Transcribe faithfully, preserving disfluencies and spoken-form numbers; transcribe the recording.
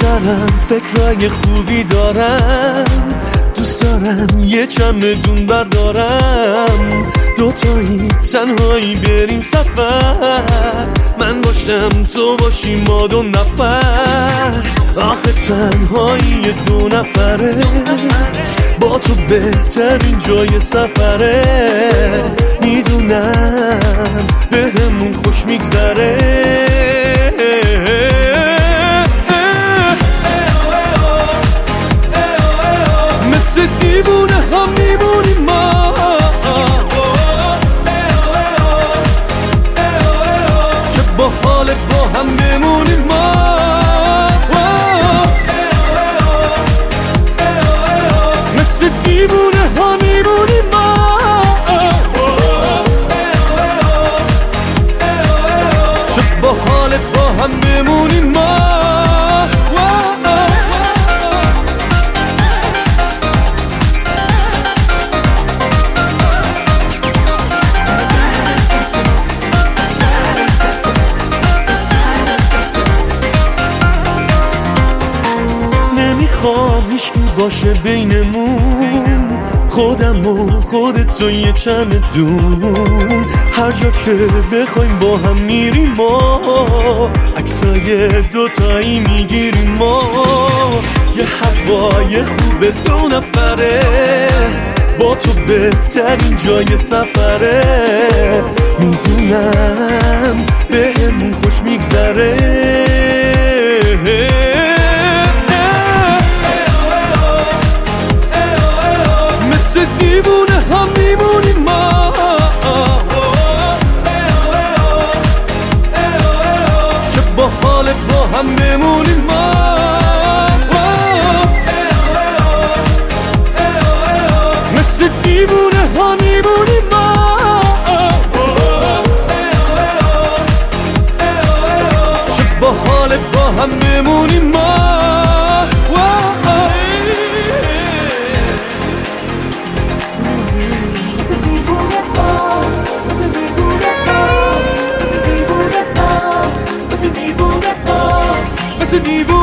سرم فکرای خوبی دارم، دوست دارم یه چمدون بردارم، دوتایی تنهایی بریم سفر، من باشم تو باشی ما دو نفر. آخه تنهایی دو نفره با تو بهترین جای سفره، میدونم بهمون خوش میگذره. مثل دیوونه هم میمونیم ما، چه با حال با هم بمونیم ما. مثل دیوونه ها میمونیم ما، چه با حال با هم بمونیم ما. نمیخوام هیچکی باشه بینمون، خودم و خودت و یه چمدون، هر جا که بخوایم با هم میریم ما، عکسای دوتایی میگیریم ما. یه هوای خوب دو نفره با تو بهترین جای سفره، میدونم بهمون خوش میگذره. دیوونه هم میمونیم ما، چه با حال با هم بمونیم ما. مثل دیوونه ها میمونیم ما، چه با حال با هم بمونیم ما. It's a divo